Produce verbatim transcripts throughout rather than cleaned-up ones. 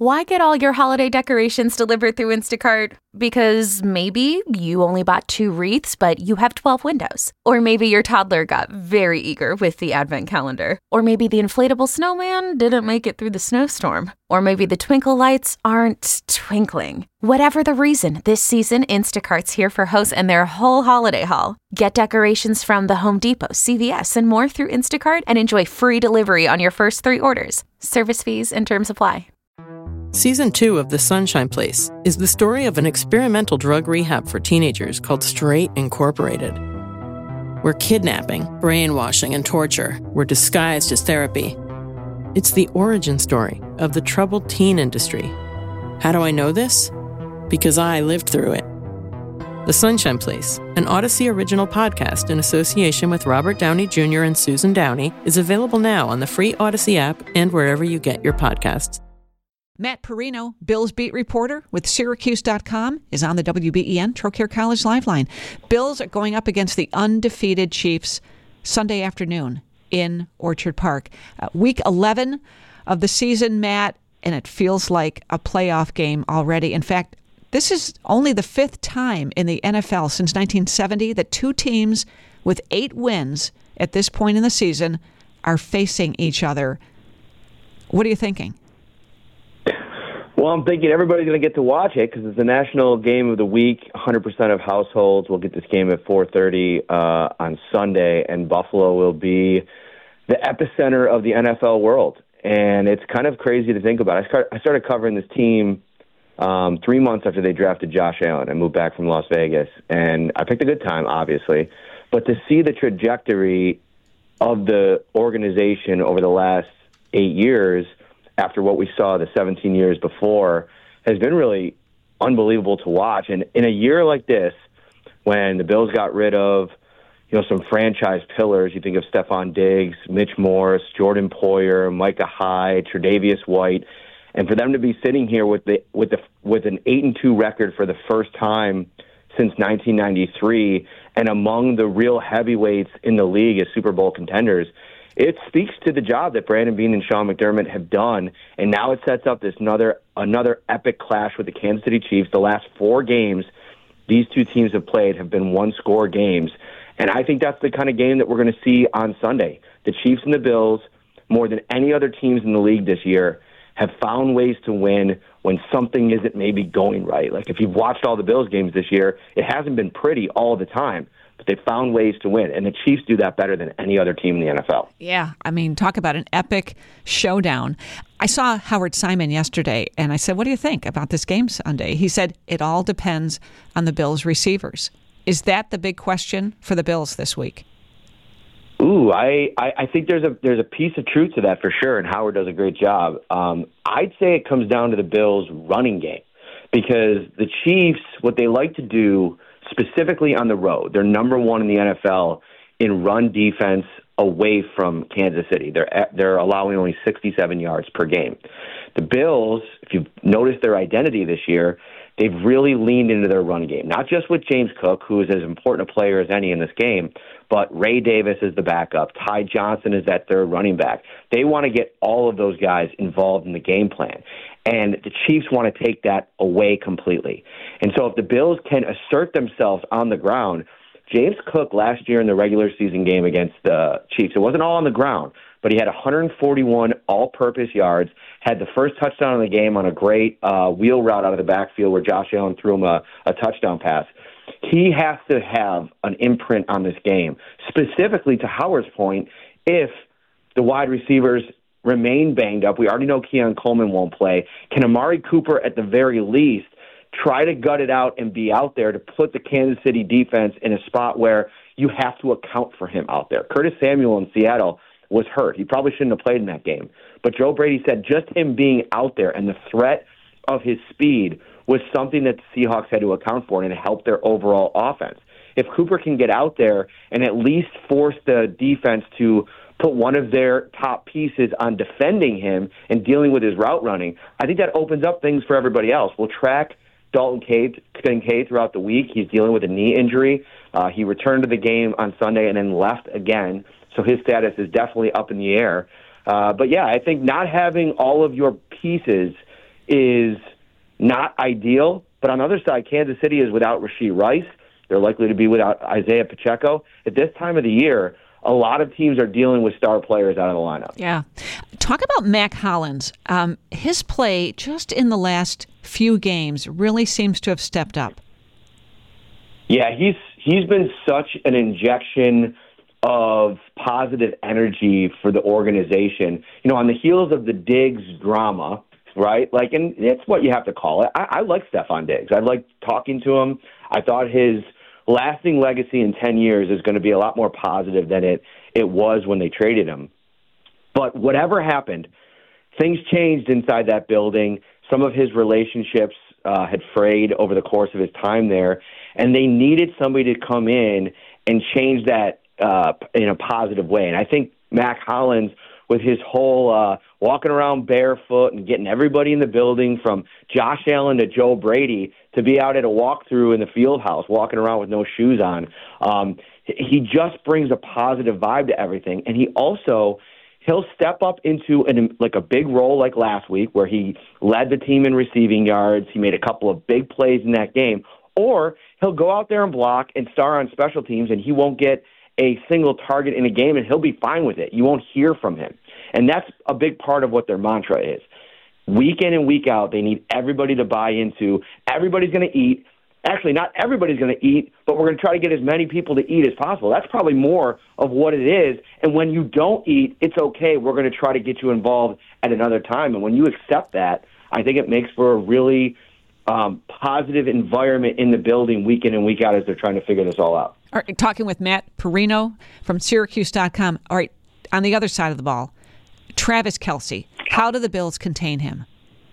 Why get all your holiday decorations delivered through Instacart? Because maybe you only bought two wreaths, but you have twelve windows. Or maybe your toddler got very eager with the advent calendar. Or maybe the inflatable snowman didn't make it through the snowstorm. Or maybe the twinkle lights aren't twinkling. Whatever the reason, this season, Instacart's here for hosts and their whole holiday haul. Get decorations from the Home Depot, C V S, and more through Instacart and enjoy free delivery on your first three orders. Service fees and terms apply. Season two of The Sunshine Place is the story of an experimental drug rehab for teenagers called Straight Incorporated, where kidnapping, brainwashing, and torture were disguised as therapy. It's the origin story of the troubled teen industry. How do I know this? Because I lived through it. The Sunshine Place, an Odyssey original podcast in association with Robert Downey Junior and Susan Downey, is available now on the free Odyssey app and wherever you get your podcasts. Matt Perino, Bills beat reporter with Syracuse dot com, is on the W B E N Trocaire College Lifeline. Bills are going up against the undefeated Chiefs Sunday afternoon in Orchard Park. Uh, week eleven of the season, Matt, and it feels like a playoff game already. In fact, this is only the fifth time in the N F L since nineteen seventy that two teams with eight wins at this point in the season are facing each other. What are you thinking? Well, I'm thinking everybody's going to get to watch it because it's the national game of the week. one hundred percent of households will get this game at four thirty uh, on Sunday, and Buffalo will be the epicenter of the N F L world. And it's kind of crazy to think about. I, start, I started covering this team um, three months after they drafted Josh Allen. I moved back from Las Vegas, and I picked a good time, obviously. But to see the trajectory of the organization over the last eight years after what we saw the seventeen years before has been really unbelievable to watch. And in a year like this, when the Bills got rid of, you know, some franchise pillars, you think of Stephon Diggs, Mitch Morse, Jordan Poyer, Micah Hyde, Tre'Davious White, and for them to be sitting here with the with the with an eight and two record for the first time since nineteen ninety-three, and among the real heavyweights in the league as Super Bowl contenders, it speaks to the job that Brandon Beane and Sean McDermott have done, and now it sets up this another another epic clash with the Kansas City Chiefs. The last four games these two teams have played have been one-score games, and I think that's the kind of game that we're going to see on Sunday. The Chiefs and the Bills, more than any other teams in the league this year, have found ways to win when something isn't maybe going right. Like if you've watched all the Bills games this year, it hasn't been pretty all the time. But they found ways to win, and the Chiefs do that better than any other team in the N F L. Yeah, I mean, talk about an epic showdown. I saw Howard Simon yesterday, and I said, what do you think about this game Sunday? He said, it all depends on the Bills' receivers. Is that the big question for the Bills this week? Ooh, I, I, I think there's a there's a piece of truth to that for sure, and Howard does a great job. Um, I'd say it comes down to the Bills' running game, because the Chiefs, what they like to do specifically on the road, they're number one in the N F L in run defense away from Kansas City. They're they're allowing only sixty-seven yards per game. The Bills, if you've noticed their identity this year, they've really leaned into their run game, not just with James Cook, who is as important a player as any in this game, but Ray Davis is the backup. Ty Johnson is that third running back. They want to get all of those guys involved in the game plan. And the Chiefs want to take that away completely. And so if the Bills can assert themselves on the ground, James Cook last year in the regular season game against the Chiefs, it wasn't all on the ground, but he had one hundred forty-one all-purpose yards, had the first touchdown of the game on a great uh, wheel route out of the backfield where Josh Allen threw him a, a touchdown pass. He has to have an imprint on this game, specifically to Howard's point, if the wide receivers remain banged up. We already know Keon Coleman won't play. Can Amari Cooper, at the very least, try to gut it out and be out there to put the Kansas City defense in a spot where you have to account for him out there? Curtis Samuel in Seattle was hurt. He probably shouldn't have played in that game. But Joe Brady said just him being out there and the threat of his speed was something that the Seahawks had to account for, and it helped their overall offense. If Cooper can get out there and at least force the defense to put one of their top pieces on defending him and dealing with his route running, I think that opens up things for everybody else. We'll track Dalton Kincaid throughout the week. He's dealing with a knee injury. Uh, he returned to the game on Sunday and then left again, so his status is definitely up in the air. Uh, but, yeah, I think not having all of your pieces is not ideal. But on the other side, Kansas City is without Rashee Rice. They're likely to be without Isaiah Pacheco. At this time of the year, a lot of teams are dealing with star players out of the lineup. Yeah. Talk about Mack Hollins. Um, his play just in the last few games really seems to have stepped up. Yeah, he's he's been such an injection of positive energy for the organization. You know, on the heels of the Diggs drama, right? Like, and it's what you have to call it. I, I like Stefon Diggs. I like talking to him. I thought his lasting legacy in ten years is going to be a lot more positive than it, it was when they traded him. But whatever happened, things changed inside that building. Some of his relationships uh, had frayed over the course of his time there, and they needed somebody to come in and change that uh, in a positive way. And I think Mack Hollins, with his whole uh, walking around barefoot and getting everybody in the building from Josh Allen to Joe Brady to be out at a walkthrough in the field house, walking around with no shoes on. Um, he just brings a positive vibe to everything. And he also, he'll step up into an, like a big role like last week where he led the team in receiving yards. He made a couple of big plays in that game. Or he'll go out there and block and star on special teams, and he won't get a single target in a game, and he'll be fine with it. You won't hear from him. And that's a big part of what their mantra is. Week in and week out, they need everybody to buy into. Everybody's going to eat. Actually, not everybody's going to eat, but we're going to try to get as many people to eat as possible. That's probably more of what it is. And when you don't eat, it's okay. We're going to try to get you involved at another time. And when you accept that, I think it makes for a really um, positive environment in the building week in and week out as they're trying to figure this all out. All right, talking with Matt Perino from Syracuse dot com. All right, on the other side of the ball, Travis Kelce. How do the Bills contain him?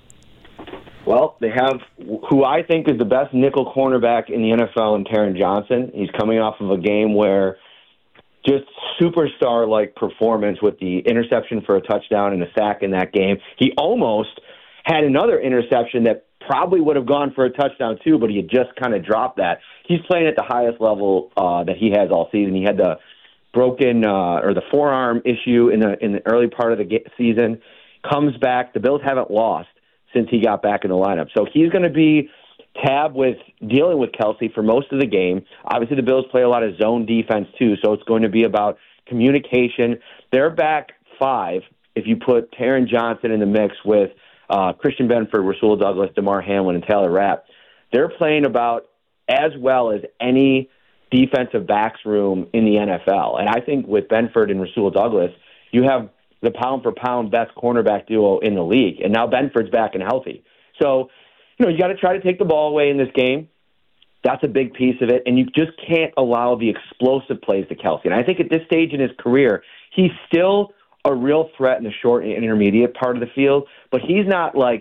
Well, they have who I think is the best nickel cornerback in the N F L in Taron Johnson. He's coming off of a game where just superstar-like performance with the interception for a touchdown and a sack in that game. He almost had another interception that probably would have gone for a touchdown too, but he had just kind of dropped that. He's playing at the highest level uh, that he has all season. He had the broken uh, or the forearm issue in the in the early part of the ga- season. Comes back. The Bills haven't lost since he got back in the lineup. So he's going to be tabbed with dealing with Kelce for most of the game. Obviously, the Bills play a lot of zone defense too, so it's going to be about communication. They're back five if you put Taron Johnson in the mix with uh, Christian Benford, Rasul Douglas, DeMar Hamlin, and Taylor Rapp. They're playing about as well as any defensive backs room in the N F L. And I think with Benford and Rasul Douglas, you have the pound-for-pound best cornerback duo in the league. And now Benford's back and healthy. So, you know, you got to try to take the ball away in this game. That's a big piece of it. And you just can't allow the explosive plays to Kelce. And I think at this stage in his career, he's still a real threat in the short and intermediate part of the field, but he's not like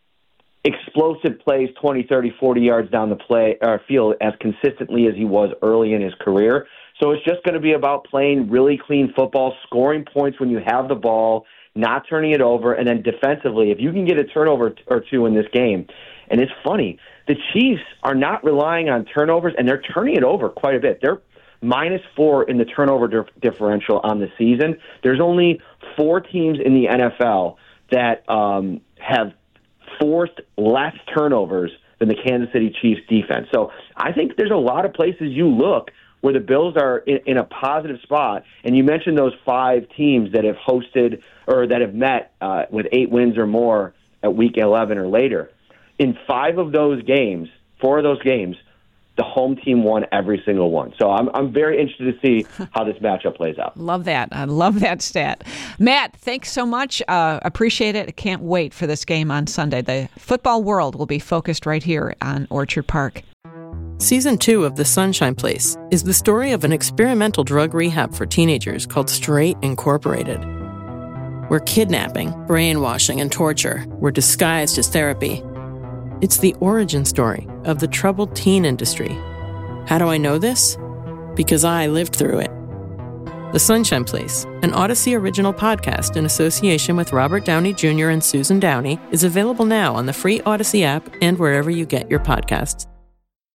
explosive plays twenty, thirty, forty yards down the play or field as consistently as he was early in his career. So it's just going to be about playing really clean football, scoring points when you have the ball, not turning it over, and then defensively, if you can get a turnover or two in this game. And it's funny, the Chiefs are not relying on turnovers, and they're turning it over quite a bit. They're minus four in the turnover dif- differential on the season. There's only four teams in the N F L that um, have forced less turnovers than the Kansas City Chiefs defense. So I think there's a lot of places you look where the Bills are in, in a positive spot. And you mentioned those five teams that have hosted or that have met uh, with eight wins or more at week eleven or later. In five of those games, four of those games, the home team won every single one. So I'm I'm very interested to see how this matchup plays out. Love that. I love that stat. Matt, thanks so much. Uh, appreciate it. I can't wait for this game on Sunday. The football world will be focused right here on Orchard Park. Season two of The Sunshine Place is the story of an experimental drug rehab for teenagers called Straight Incorporated, where kidnapping, brainwashing, and torture were disguised as therapy. It's the origin story of the troubled teen industry. How do I know this? Because I lived through it. The Sunshine Place, an Odyssey original podcast in association with Robert Downey Junior and Susan Downey, is available now on the free Odyssey app and wherever you get your podcasts.